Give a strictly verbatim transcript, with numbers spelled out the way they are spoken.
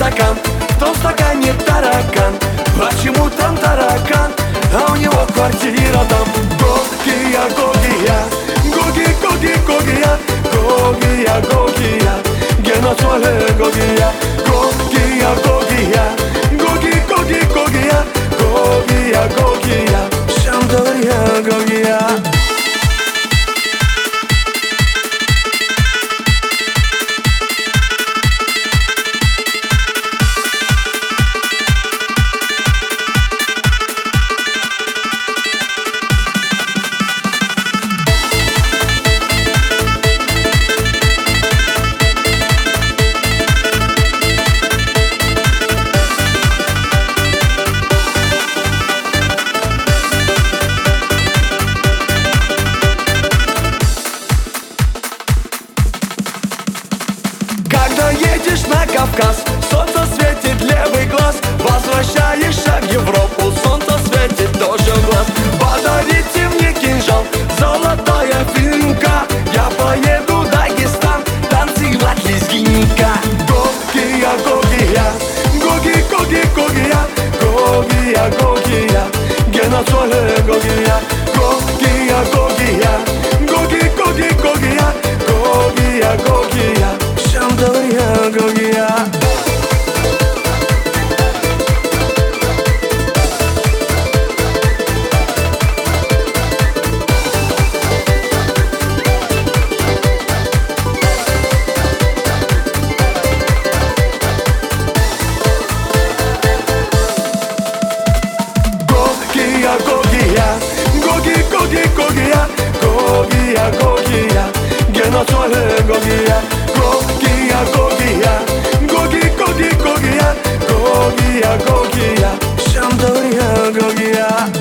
стакан, в том стакане таракан. Почему там таракан, а у него квартира там? Гогия, Гогия, Гоги, Гоги, Гогия, Гогия, Гогия, Гена Соле Гогия, Гогия, Гогия, Гоги, Гоги, Гогия, Гогия, Гогия, Шандория, Гогия. Когда едешь на Кавказ, солнце светит левый глаз. Возвращаешься в Европу, солнце светит тоже в глаз. Подарите мне кинжал, золотая финка. Я поеду в Дагестан танцевать лезгинка. Гогия, Гогия, Гоги, Гоги, Гогия, Гогия, Гогия, Гена Соле Гогия, Гогия, Гогия, Гоги, Гоги, Гогия, Гогия, Гогия, Шандория, Гогия. Гогия, Гогия, Гоги, Гоги, Гогия, Гогия, Гогия, Гена Соле Гогия, Гогия, Гогия, Гоги, Гоги, Гогия, Гогия, Гогия, Шандория, Гогия.